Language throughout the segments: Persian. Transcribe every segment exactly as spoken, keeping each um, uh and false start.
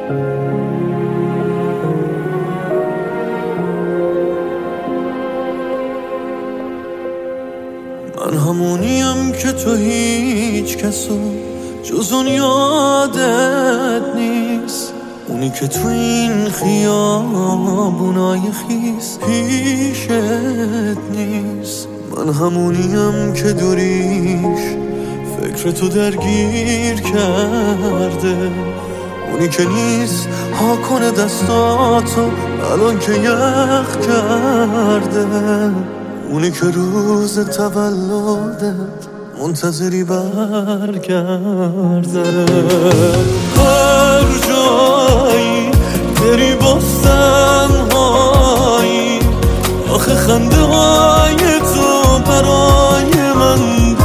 من همونیم که تو هیچ کسو جز اون یادت نیست، اونی که تو این خیابونای خیس پیشت نیست. من همونیم که دوریش فکر تو درگیر کرده، اونی که نیست ها کنه دستاتو الان که یخ کرده، اونی که روز تولدت منتظری برگرده. هر جایی بری با تنهایی، آخه خنده های تو برای من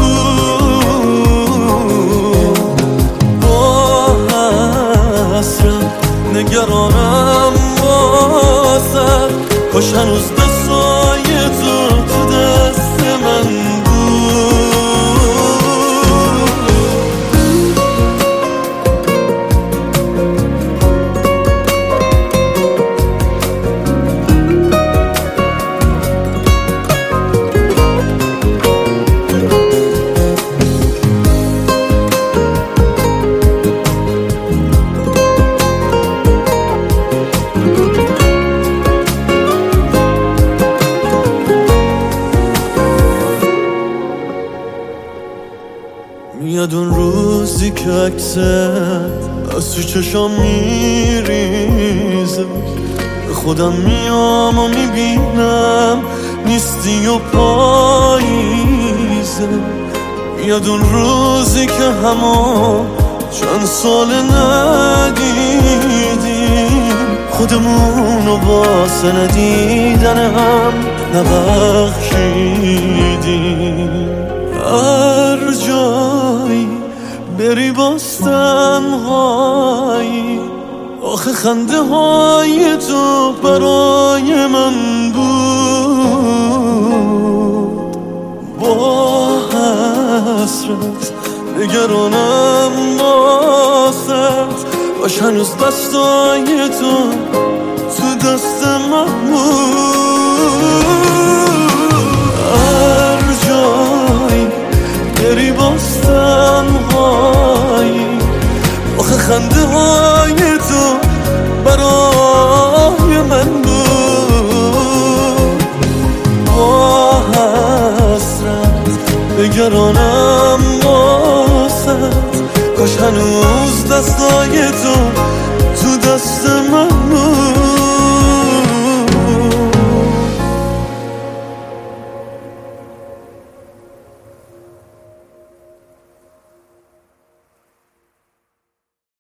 بود. با حسرت نگرانم بازد، کاش هنوز دستای تو تو دست من میاد اون روزی که عکست از تو چشام میریزه، به خودم میام و میبینم نیستی و پاییزه. میاد اون روزی که همون چند سال ندیدیم، خودمونو واسه ندیدن هم نبخشیدیم. هر جایی بری باستن هایی، آخه خنده های تو برای من بود. با حسرت نگرانم باست، باش هنوز دستای تو تو دست من بود. هر جایی بری باستن هایی، آخه خنده های تو برای من بود. با حسرت نگرانم باشد، کاش هنوز دستای تو